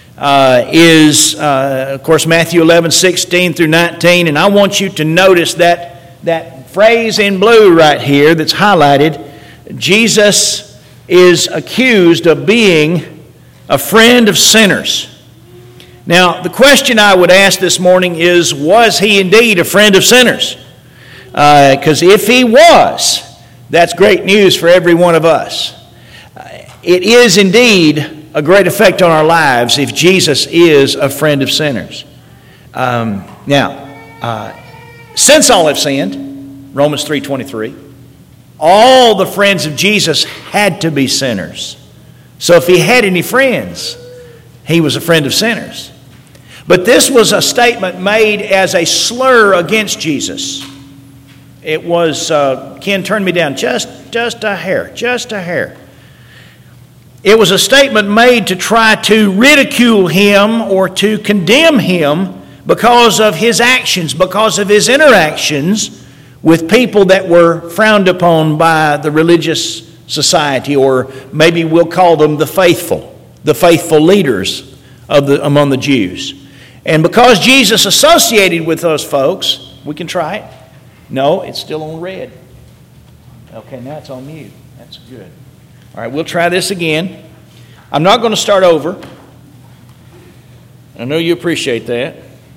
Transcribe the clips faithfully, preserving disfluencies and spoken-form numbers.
uh, is, uh, of course, Matthew eleven, sixteen through nineteen. And I want you to notice that, that phrase in blue right here that's highlighted. Jesus is accused of being a friend of sinners. Now, the question I would ask this morning is, was he indeed a friend of sinners? Because uh, if he was, that's great news for every one of us. Uh, it is indeed a great effect on our lives if Jesus is a friend of sinners. Um, now, uh, since all have sinned, Romans three twenty-three, all the friends of Jesus had to be sinners. So if he had any friends, he was a friend of sinners. But this was a statement made as a slur against Jesus. It was, uh, Ken, turn me down just, just a hair, just a hair. It was a statement made to try to ridicule him or to condemn him because of his actions, because of his interactions with people that were frowned upon by the religious society, or maybe we'll call them the faithful, the faithful leaders of the among the Jews. And because Jesus associated with those folks, we can try it. No, it's still on red. Okay, now it's on mute. That's good. All right, we'll try this again. I'm not going to start over. I know you appreciate that.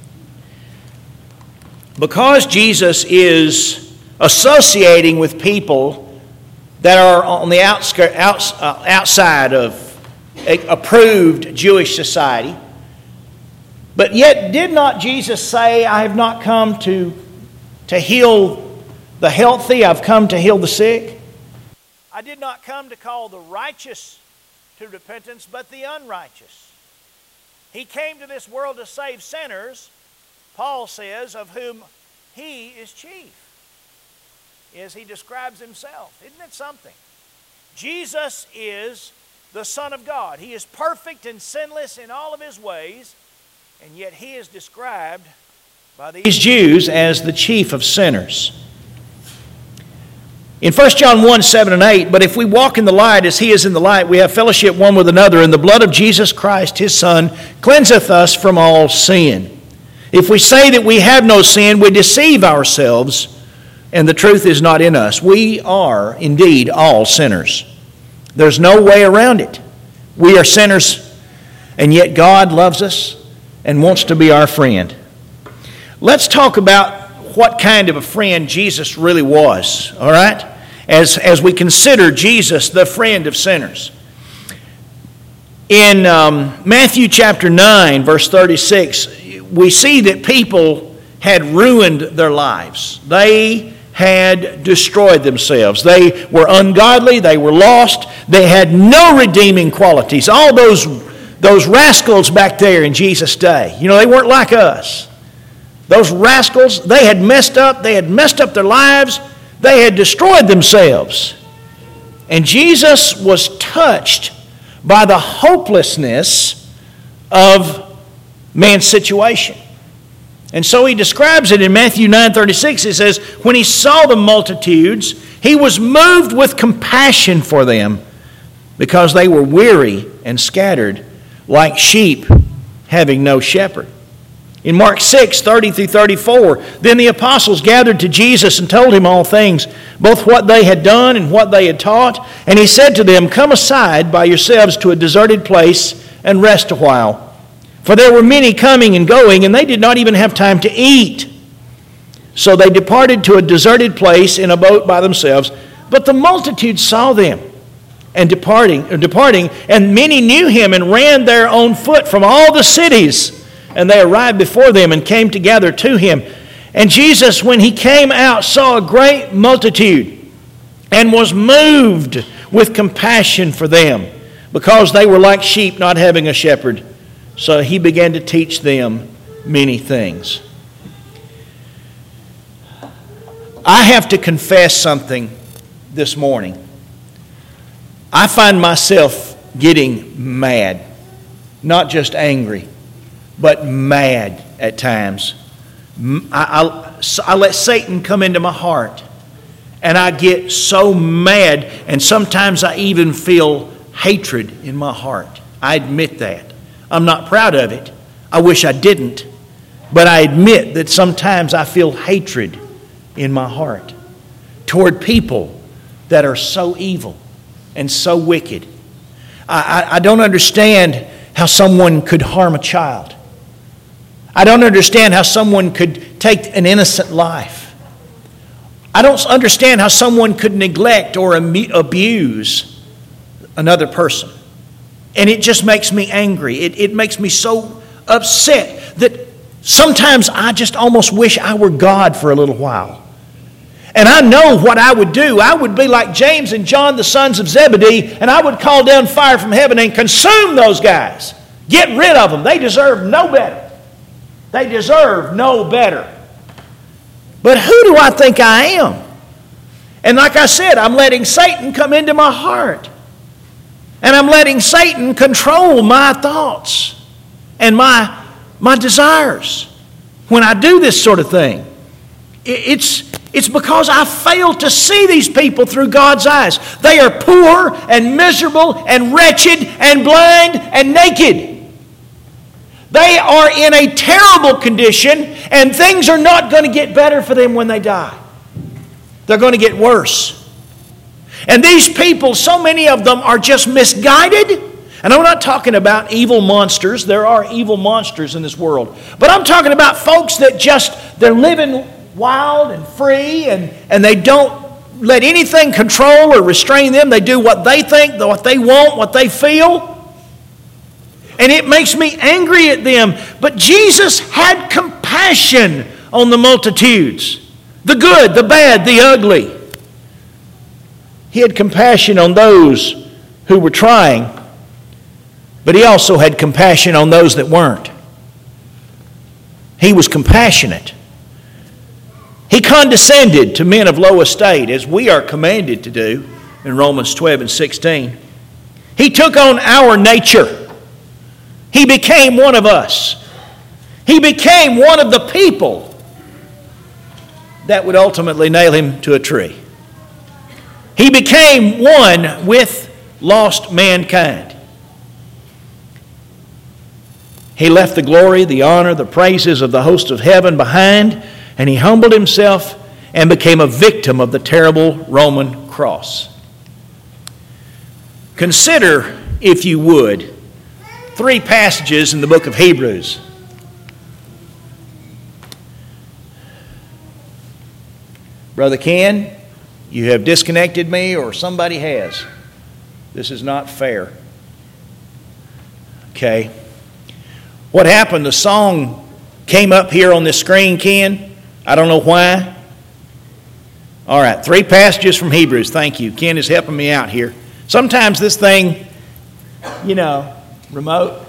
Because Jesus is associating with people that are on the outskirt, outs, uh, outside of approved Jewish society, but yet did not Jesus say, I have not come to To heal the healthy, I've come to heal the sick? I did not come to call the righteous to repentance, but the unrighteous. He came to this world to save sinners, Paul says, of whom he is chief, as he describes himself. Isn't it something? Jesus is the Son of God. He is perfect and sinless in all of his ways, and yet he is described by these Jews as the chief of sinners. In First John one, seven and eight, but if we walk in the light as he is in the light, we have fellowship one with another, and the blood of Jesus Christ, his Son, cleanseth us from all sin. If we say that we have no sin, we deceive ourselves, and the truth is not in us. We are indeed all sinners. There's no way around it. We are sinners, and yet God loves us and wants to be our friend. Let's talk about what kind of a friend Jesus really was, all right? As, as we consider Jesus the friend of sinners. In um, Matthew chapter nine, verse thirty-six, we see that people had ruined their lives. They had destroyed themselves. They were ungodly. They were lost. They had no redeeming qualities. All those, those rascals back there in Jesus' day, you know, they weren't like us. Those rascals, they had messed up. They had messed up their lives. They had destroyed themselves. And Jesus was touched by the hopelessness of man's situation. And so he describes it in Matthew nine thirty-six. It says, when he saw the multitudes, he was moved with compassion for them because they were weary and scattered like sheep having no shepherd. In Mark six, thirty through thirty-four, then the apostles gathered to Jesus and told him all things, both what they had done and what they had taught. And he said to them, come aside by yourselves to a deserted place and rest a while. For there were many coming and going, and they did not even have time to eat. So they departed to a deserted place in a boat by themselves. But the multitude saw them and departing, or departing, and many knew him and ran there on foot from all the cities. And they arrived before them and came together to him. And Jesus, when he came out, saw a great multitude and was moved with compassion for them, because they were like sheep not having a shepherd. So he began to teach them many things. I have to confess something this morning. I find myself getting mad, not just angry, but mad at times. I, I, I let Satan come into my heart, and I get so mad, and sometimes I even feel hatred in my heart. I admit that. I'm not proud of it. I wish I didn't. But I admit that sometimes I feel hatred in my heart toward people that are so evil and so wicked. I, I, I don't understand how someone could harm a child. I don't understand how someone could take an innocent life. I don't understand how someone could neglect or abuse another person. And it just makes me angry. It, it makes me so upset that sometimes I just almost wish I were God for a little while. And I know what I would do. I would be like James and John, the sons of Zebedee, and I would call down fire from heaven and consume those guys. Get rid of them. They deserve no better. They deserve no better. But who do I think I am? And like I said, I'm letting Satan come into my heart. And I'm letting Satan control my thoughts and my my desires when I do this sort of thing. It's, it's because I fail to see these people through God's eyes. They are poor and miserable and wretched and blind and naked. They are in a terrible condition, and things are not going to get better for them when they die. They're going to get worse. And these people, so many of them are just misguided. And I'm not talking about evil monsters. There are evil monsters in this world. But I'm talking about folks that just, they're living wild and free, and, and they don't let anything control or restrain them. They do what they think, what they want, what they feel. And it makes me angry at them. But Jesus had compassion on the multitudes. The good, the bad, the ugly. He had compassion on those who were trying. But he also had compassion on those that weren't. He was compassionate. He condescended to men of low estate, as we are commanded to do in Romans twelve and sixteen. He took on our nature. He became one of us. He became one of the people that would ultimately nail him to a tree. He became one with lost mankind. He left the glory, the honor, the praises of the host of heaven behind, and he humbled himself and became a victim of the terrible Roman cross. Consider, if you would, three passages in the book of Hebrews. Brother Ken, you have disconnected me, or somebody has. This is not fair. Okay. What happened? The song came up here on this screen, Ken. I don't know why. All right, three passages from Hebrews. Thank you. Ken is helping me out here. Sometimes this thing, you know, remote.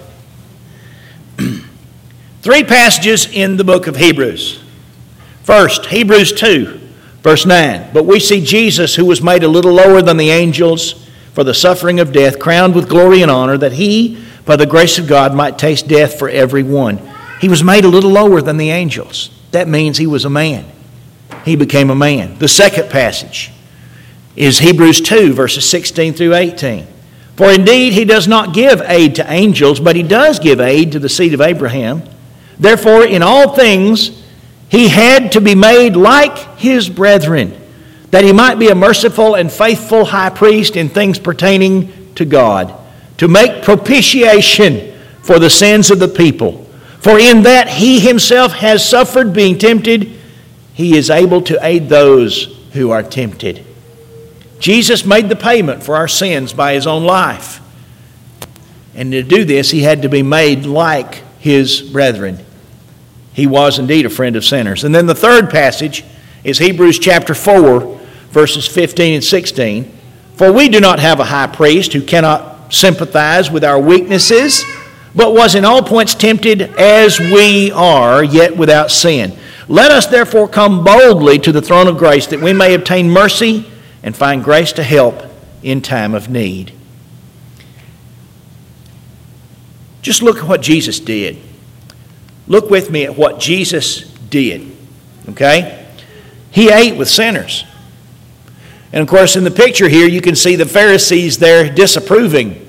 Three passages in the book of Hebrews. First, Hebrews two, verse nine. But we see Jesus, who was made a little lower than the angels for the suffering of death, crowned with glory and honor, that he, by the grace of God, might taste death for every one. He was made a little lower than the angels. That means he was a man. He became a man. The second passage is Hebrews two, verses sixteen through eighteen. For indeed he does not give aid to angels, but he does give aid to the seed of Abraham. Therefore, in all things he had to be made like his brethren, that he might be a merciful and faithful high priest in things pertaining to God, to make propitiation for the sins of the people. For in that he himself has suffered being tempted, he is able to aid those who are tempted. Jesus made the payment for our sins by his own life. And to do this, he had to be made like his brethren. He was indeed a friend of sinners. And then the third passage is Hebrews chapter four, verses fifteen and sixteen. For we do not have a high priest who cannot sympathize with our weaknesses, but was in all points tempted as we are, yet without sin. Let us therefore come boldly to the throne of grace, that we may obtain mercy and find grace to help in time of need. Just look at what Jesus did. Look with me at what Jesus did. Okay? He ate with sinners. And of course, in the picture here, you can see the Pharisees there disapproving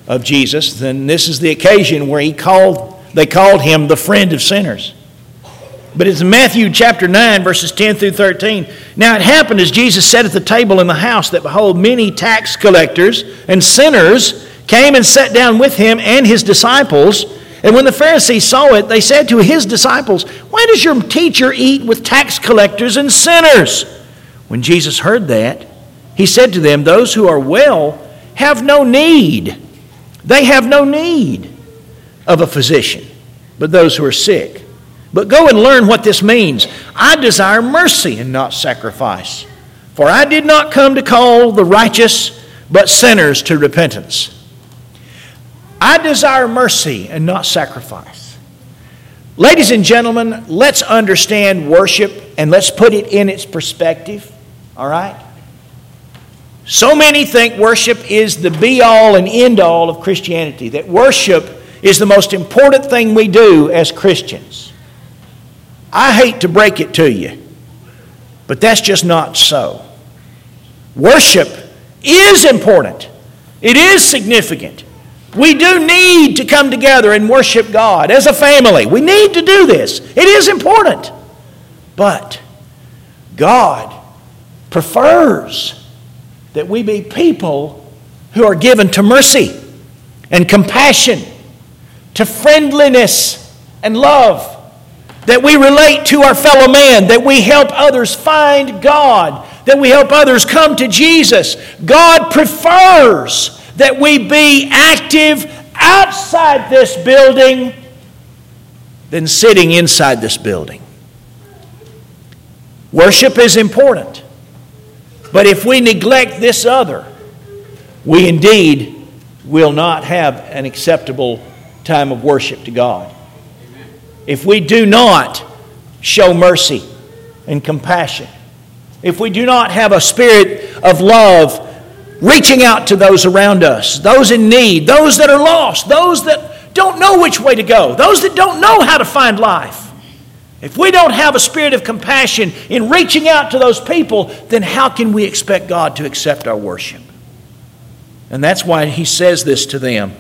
of Jesus, then this is the occasion where he called, they called him the friend of sinners. But it's in Matthew chapter nine, verses ten through thirteen. Now it happened as Jesus sat at the table in the house that, behold, many tax collectors and sinners came and sat down with him and his disciples. And when the Pharisees saw it, they said to his disciples, "Why does your teacher eat with tax collectors and sinners?" When Jesus heard that, he said to them, "Those who are well have no need. They have no need of a physician, but those who are sick. But go and learn what this means. I desire mercy and not sacrifice. For I did not come to call the righteous, but sinners to repentance." I desire mercy and not sacrifice. Ladies and gentlemen, let's understand worship and let's put it in its perspective. All right? So many think worship is the be-all and end-all of Christianity, that worship is the most important thing we do as Christians. I hate to break it to you, but that's just not so. Worship is important. It is significant. We do need to come together and worship God as a family. We need to do this. It is important. But God prefers that we be people who are given to mercy and compassion, to friendliness and love, that we relate to our fellow man, that we help others find God, that we help others come to Jesus. God prefers that we be active outside this building than sitting inside this building. Worship is important, but if we neglect this other, we indeed will not have an acceptable time of worship to God. If we do not show mercy and compassion, if we do not have a spirit of love reaching out to those around us, those in need, those that are lost, those that don't know which way to go, those that don't know how to find life, if we don't have a spirit of compassion in reaching out to those people, then how can we expect God to accept our worship? And that's why he says this to them.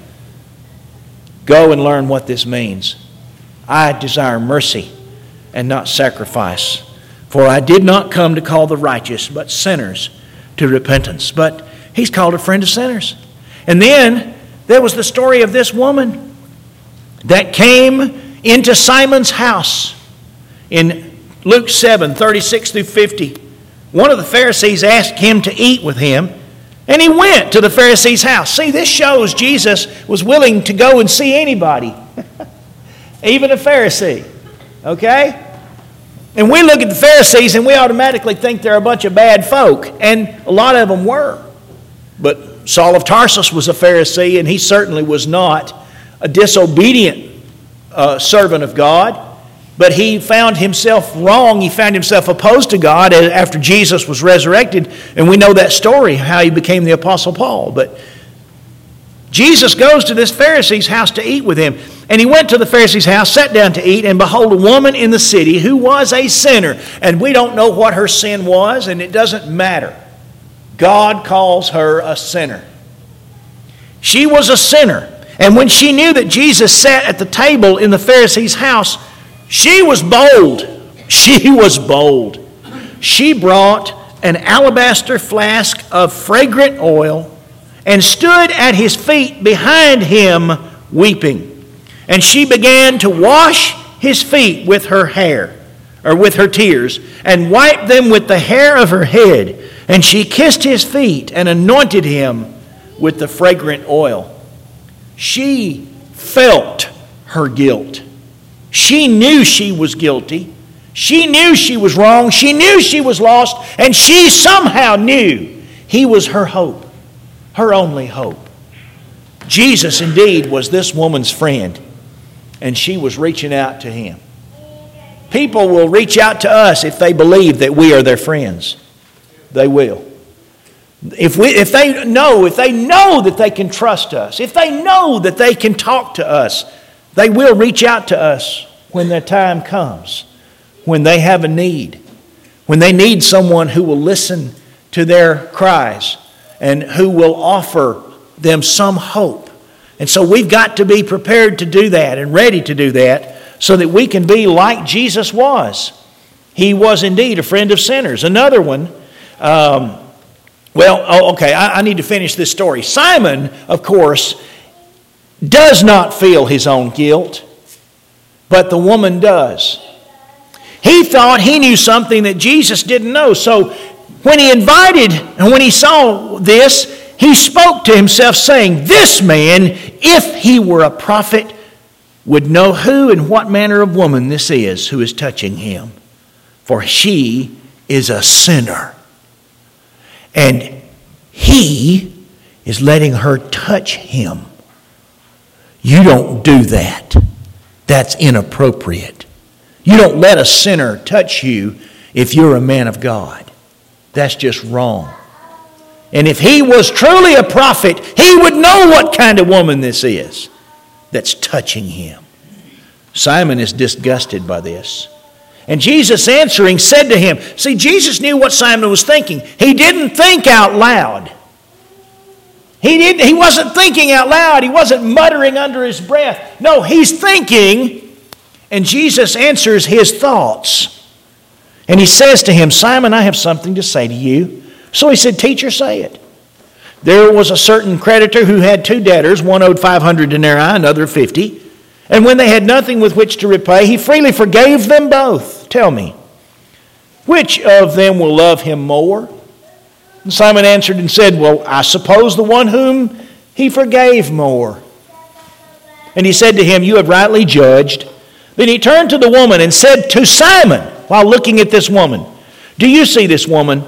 Go and learn what this means. I desire mercy and not sacrifice. For I did not come to call the righteous, but sinners to repentance. But he's called a friend of sinners. And then there was the story of this woman that came into Simon's house. In Luke seven, thirty-six through fifty, one of the Pharisees asked him to eat with him, and he went to the Pharisee's house. See, this shows Jesus was willing to go and see anybody. Even a Pharisee, okay? And we look at the Pharisees and we automatically think they're a bunch of bad folk, and a lot of them were. But Saul of Tarsus was a Pharisee, and he certainly was not a disobedient uh, servant of God, but he found himself wrong. He found himself opposed to God after Jesus was resurrected, and we know that story, how he became the Apostle Paul. But Jesus goes to this Pharisee's house to eat with him. And he went to the Pharisee's house, sat down to eat, and behold, a woman in the city who was a sinner. And we don't know what her sin was, and it doesn't matter. God calls her a sinner. She was a sinner. And when she knew that Jesus sat at the table in the Pharisee's house, she was bold. She was bold. She brought an alabaster flask of fragrant oil and stood at his feet behind him weeping. And she began to wash his feet with her hair, or with her tears, and wiped them with the hair of her head. And she kissed his feet and anointed him with the fragrant oil. She felt her guilt. She knew she was guilty. She knew she was wrong. She knew she was lost. And she somehow knew he was her hope, her only hope. Jesus indeed was this woman's friend, and she was reaching out to him. People will reach out to us if they believe that we are their friends. They will. If we, if they know, if they know that they can trust us, if they know that they can talk to us, they will reach out to us when their time comes, when they have a need, when they need someone who will listen to their cries and who will offer them some hope And so we've got to be prepared to do that and ready to do that so that we can be like Jesus was. He was indeed a friend of sinners. Another one, um, well, oh, okay, I, I need to finish this story. Simon, of course, does not feel his own guilt, but the woman does. He thought he knew something that Jesus didn't know. So when he invited, and when he saw this, he spoke to himself saying, "This man, if he were a prophet, would know who and what manner of woman this is who is touching him. For she is a sinner. And he is letting her touch him." You don't do that. That's inappropriate. You don't let a sinner touch you if you're a man of God. That's just wrong. And if he was truly a prophet, he would know what kind of woman this is that's touching him. Simon is disgusted by this. And Jesus answering said to him, see, Jesus knew what Simon was thinking. He didn't think out loud. He didn't, he wasn't thinking out loud. He wasn't muttering under his breath. No, he's thinking, and Jesus answers his thoughts. And he says to him, "Simon, I have something to say to you." So he said, "Teacher, say it." There was a certain creditor who had two debtors. One owed five hundred denarii, another fifty. And when they had nothing with which to repay, he freely forgave them both. Tell me, which of them will love him more? And Simon answered and said, "Well, I suppose the one whom he forgave more." And he said to him, "You have rightly judged." Then he turned to the woman and said to Simon, while looking at this woman, "Do you see this woman?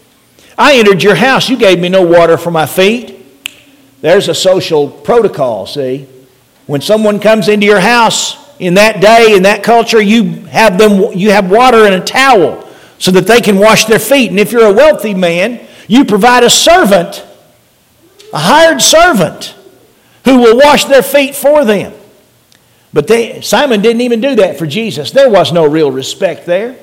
I entered your house. You gave me no water for my feet." There's a social protocol, see? When someone comes into your house in that day, in that culture, you have them, you have water and a towel so that they can wash their feet. And if you're a wealthy man, you provide a servant, a hired servant, who will wash their feet for them. But they, Simon didn't even do that for Jesus. There was no real respect there.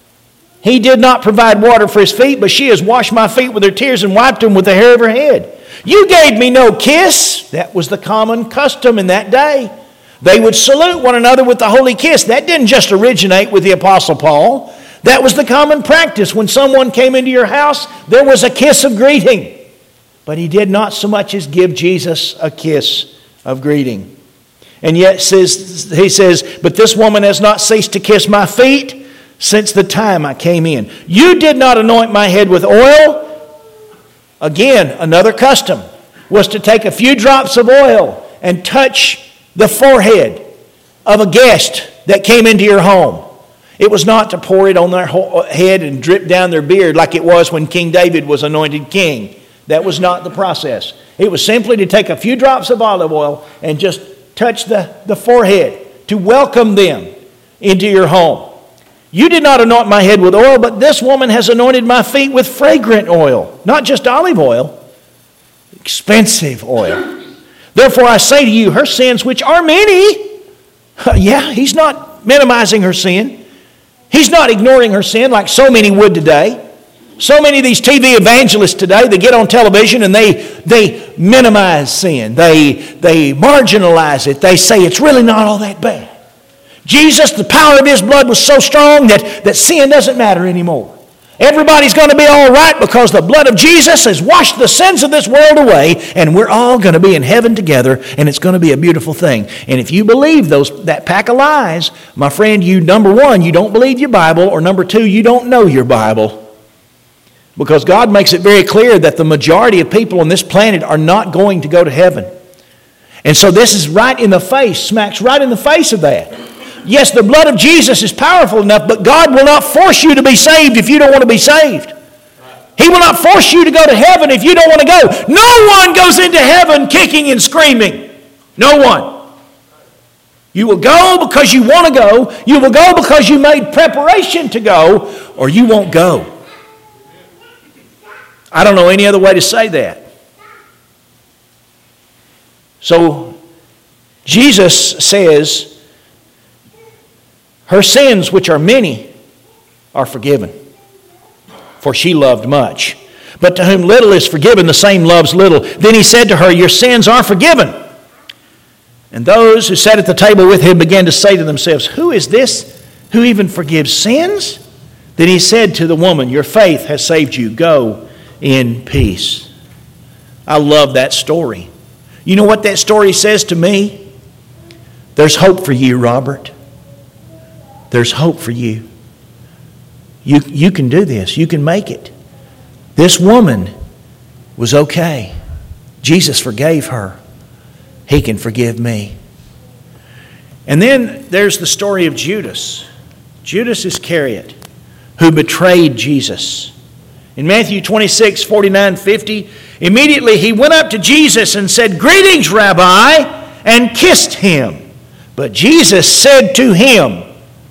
He did not provide water for his feet, but she has washed my feet with her tears and wiped them with the hair of her head. You gave me no kiss. That was the common custom in that day. They would salute one another with the holy kiss. That didn't just originate with the Apostle Paul. That was the common practice. When someone came into your house, there was a kiss of greeting. But he did not so much as give Jesus a kiss of greeting. And yet says, he says, "But this woman has not ceased to kiss my feet since the time I came in. You did not anoint my head with oil." Again, another custom was to take a few drops of oil and touch the forehead of a guest that came into your home. It was not to pour it on their head and drip down their beard like it was when King David was anointed king. That was not the process. It was simply to take a few drops of olive oil and just touch the, the forehead to welcome them into your home. You did not anoint my head with oil, but this woman has anointed my feet with fragrant oil. Not just olive oil, expensive oil. Therefore I say to you, her sins, which are many, yeah, he's not minimizing her sin. He's not ignoring her sin like so many would today. So many of these T V evangelists today, they get on television and they, they minimize sin. They, they marginalize it. They say it's really not all that bad. Jesus, the power of his blood was so strong that, that sin doesn't matter anymore. Everybody's going to be all right because the blood of Jesus has washed the sins of this world away, and we're all going to be in heaven together, and it's going to be a beautiful thing. And if you believe those that pack of lies, my friend, you, number one, you don't believe your Bible, or number two, you don't know your Bible. Because God makes it very clear that the majority of people on this planet are not going to go to heaven. And so this is right in the face, smacks right in the face of that. Yes, the blood of Jesus is powerful enough, but God will not force you to be saved if you don't want to be saved. He will not force you to go to heaven if you don't want to go. No one goes into heaven kicking and screaming. No one. You will go because you want to go. You will go because you made preparation to go, or you won't go. I don't know any other way to say that. So, Jesus says, her sins, which are many, are forgiven. For she loved much. But to whom little is forgiven, the same loves little. Then he said to her, your sins are forgiven. And those who sat at the table with him began to say to themselves, "Who is this who even forgives sins?" Then he said to the woman, "Your faith has saved you. Go in peace." I love that story. You know what that story says to me? There's hope for you, Robert. There's hope for you. You, you can do this. You can make it. This woman was okay. Jesus forgave her. He can forgive me. And then there's the story of Judas. Judas Iscariot, who betrayed Jesus. In Matthew twenty-six, forty-nine, fifty, immediately he went up to Jesus and said, "Greetings, Rabbi," and kissed him. But Jesus said to him,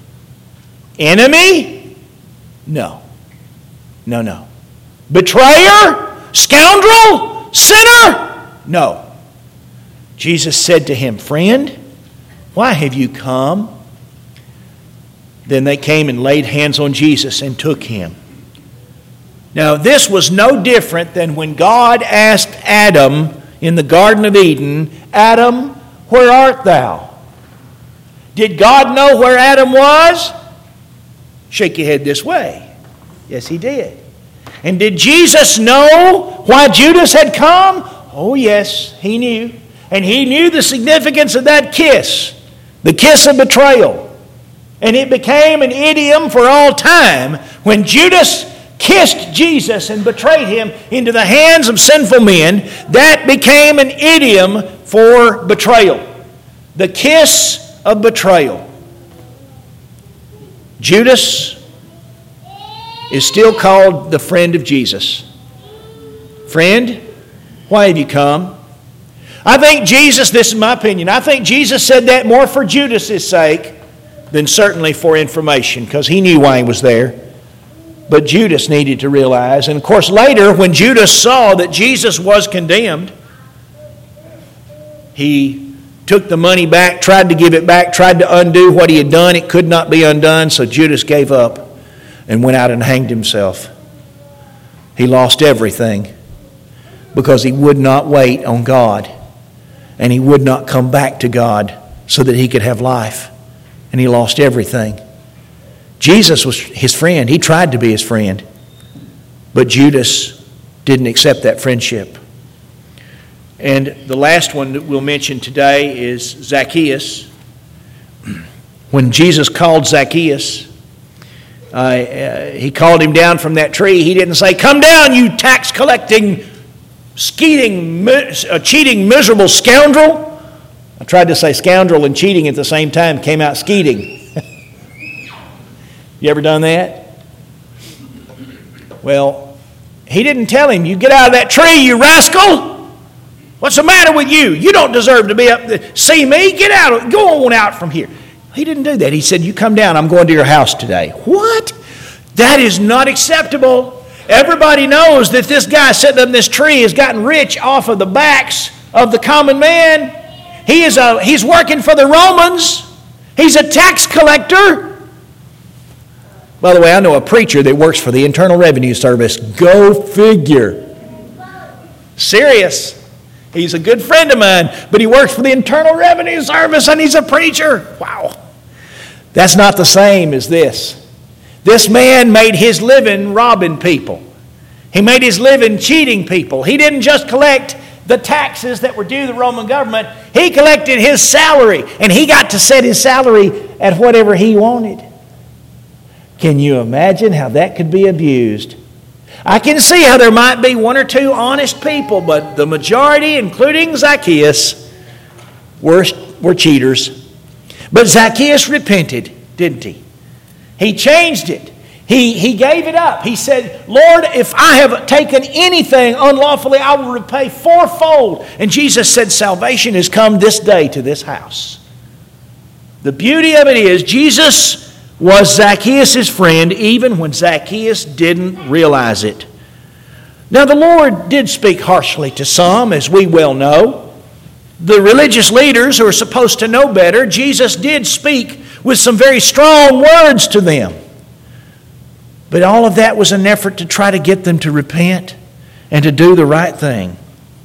"Enemy? No. No, no. Betrayer? Scoundrel? Sinner? No." Jesus said to him, "Friend, why have you come?" Then they came and laid hands on Jesus and took him. Now, this was no different than when God asked Adam in the Garden of Eden, "Adam, where art thou?" Did God know where Adam was? Shake your head this way. Yes, he did. And did Jesus know why Judas had come? Oh, yes, he knew. And he knew the significance of that kiss, the kiss of betrayal. And it became an idiom for all time. When Judas kissed Jesus and betrayed him into the hands of sinful men, that became an idiom for betrayal. The kiss of betrayal. Judas is still called the friend of Jesus. Friend, why have you come? I think Jesus, this is my opinion, I think Jesus said that more for Judas's sake than certainly for information, because he knew why he was there. But Judas needed to realize, and of course later when Judas saw that Jesus was condemned, he took the money back, tried to give it back, tried to undo what he had done. It could not be undone, so Judas gave up and went out and hanged himself. He lost everything because he would not wait on God, and he would not come back to God so that he could have life, and he lost everything. Jesus was his friend. He tried to be his friend, but Judas didn't accept that friendship. And the last one that we'll mention today is Zacchaeus. When Jesus called Zacchaeus, uh, uh, he called him down from that tree. He didn't say, "Come down, you tax-collecting, skeeting, uh, cheating, miserable scoundrel." I tried to say scoundrel and cheating at the same time, came out skeeting. You ever done that? Well, he didn't tell him, "You get out of that tree, you rascal. What's the matter with you? You don't deserve to be up there. See me? Get out. Go on out from here." He didn't do that. He said, "You come down. I'm going to your house today." What? That is not acceptable. Everybody knows that this guy sitting up in this tree has gotten rich off of the backs of the common man. He is a, he's working for the Romans. He's a tax collector. By the way, I know a preacher that works for the Internal Revenue Service. Go figure. Serious. He's a good friend of mine, but he works for the Internal Revenue Service and he's a preacher. Wow. That's not the same as this. This man made his living robbing people. He made his living cheating people. He didn't just collect the taxes that were due the Roman government. He collected his salary, and he got to set his salary at whatever he wanted. Can you imagine how that could be abused? I can see how there might be one or two honest people, but the majority, including Zacchaeus, were, were cheaters. But Zacchaeus repented, didn't he? He changed it. He, he gave it up. He said, "Lord, if I have taken anything unlawfully, I will repay fourfold." And Jesus said, "Salvation has come this day to this house." The beauty of it is, Jesus was Zacchaeus' friend even when Zacchaeus didn't realize it. Now, the Lord did speak harshly to some, as we well know. The religious leaders who are supposed to know better, Jesus did speak with some very strong words to them. But all of that was an effort to try to get them to repent and to do the right thing.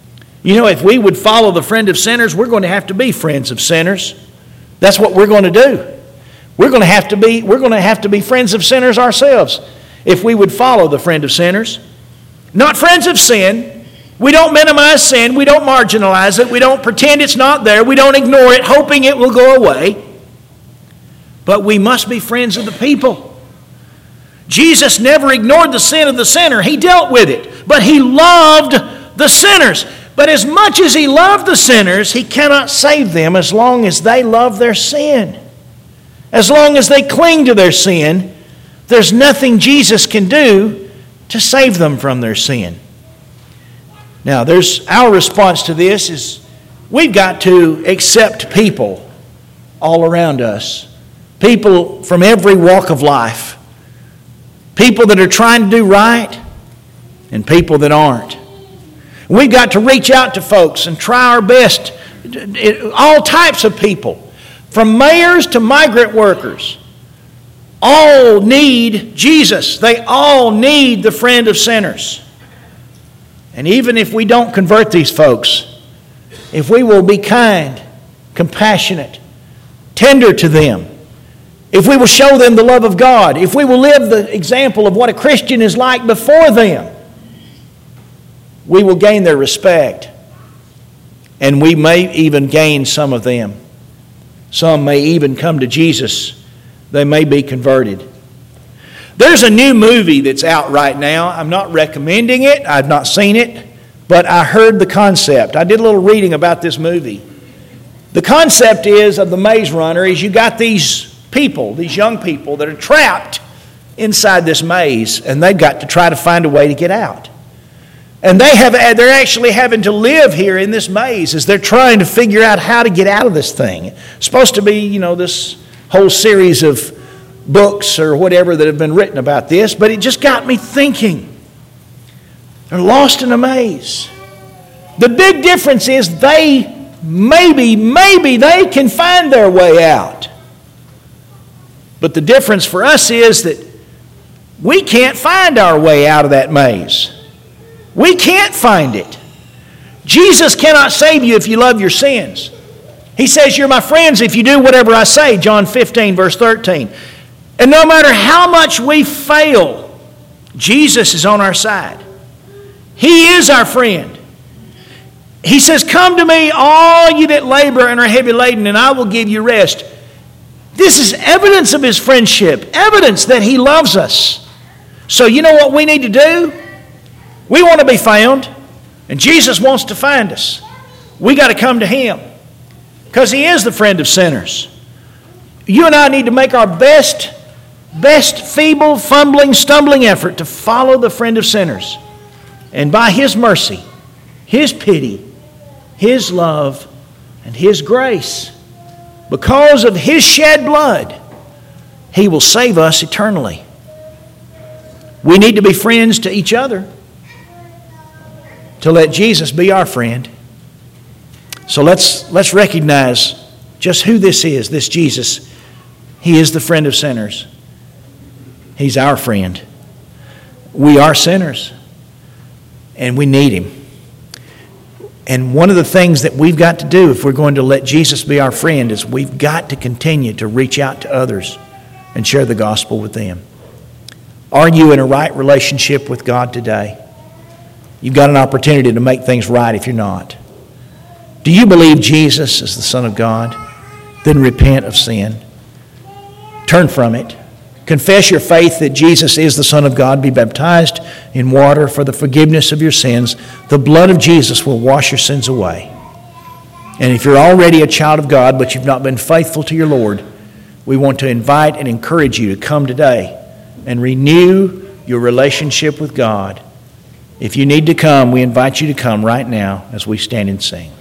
You know, if we would follow the friend of sinners, we're going to have to be friends of sinners. That's what we're going to do. We're going to have to be, we're going to have to be friends of sinners ourselves if we would follow the friend of sinners. Not friends of sin. We don't minimize sin. We don't marginalize it. We don't pretend it's not there. We don't ignore it, hoping it will go away. But we must be friends of the people. Jesus never ignored the sin of the sinner. He dealt with it. But He loved the sinners. But as much as He loved the sinners, He cannot save them as long as they love their sin. As long as they cling to their sin, there's nothing Jesus can do to save them from their sin. Now, there's our response to this is we've got to accept people all around us. People from every walk of life. People that are trying to do right and people that aren't. We've got to reach out to folks and try our best. All types of people, from mayors to migrant workers, all need Jesus. They all need the friend of sinners. And even if we don't convert these folks, if we will be kind, compassionate, tender to them, if we will show them the love of God, if we will live the example of what a Christian is like before them, we will gain their respect. And we may even gain some of them. Some may even come to Jesus. They may be converted. There's a new movie that's out right now. I'm not recommending it. I've not seen it. But I heard the concept. I did a little reading about this movie. The concept is of the Maze Runner is you got these people, these young people that are trapped inside this maze. And they've got to try to find a way to get out. And they have, they're actually having to live here in this maze as they're trying to figure out how to get out of this thing. It's supposed to be, you know, this whole series of books or whatever that have been written about this, but it just got me thinking. They're lost in a maze. The big difference is they maybe, maybe they can find their way out. But the difference for us is that we can't find our way out of that maze. We can't find it. Jesus cannot save you if you love your sins. He says, you're my friends if you do whatever I say, John fifteen, verse thirteen. And no matter how much we fail, Jesus is on our side. He is our friend. He says, come to me, all you that labor and are heavy laden, and I will give you rest. This is evidence of His friendship, evidence that He loves us. So you know what we need to do? We want to be found, and Jesus wants to find us. We got to come to Him because He is the friend of sinners. You and I need to make our best, best feeble, fumbling, stumbling effort to follow the friend of sinners. And by His mercy, His pity, His love, and His grace, because of His shed blood, He will save us eternally. We need to be friends to each other, to let Jesus be our friend. So let's, let's recognize just who this is, this Jesus. He is the friend of sinners. He's our friend. We are sinners, and we need Him. And one of the things that we've got to do if we're going to let Jesus be our friend is we've got to continue to reach out to others and share the gospel with them. Are you in a right relationship with God today? You've got an opportunity to make things right if you're not. Do you believe Jesus is the Son of God? Then repent of sin. Turn from it. Confess your faith that Jesus is the Son of God. Be baptized in water for the forgiveness of your sins. The blood of Jesus will wash your sins away. And if you're already a child of God, but you've not been faithful to your Lord, we want to invite and encourage you to come today and renew your relationship with God. If you need to come, we invite you to come right now as we stand and sing.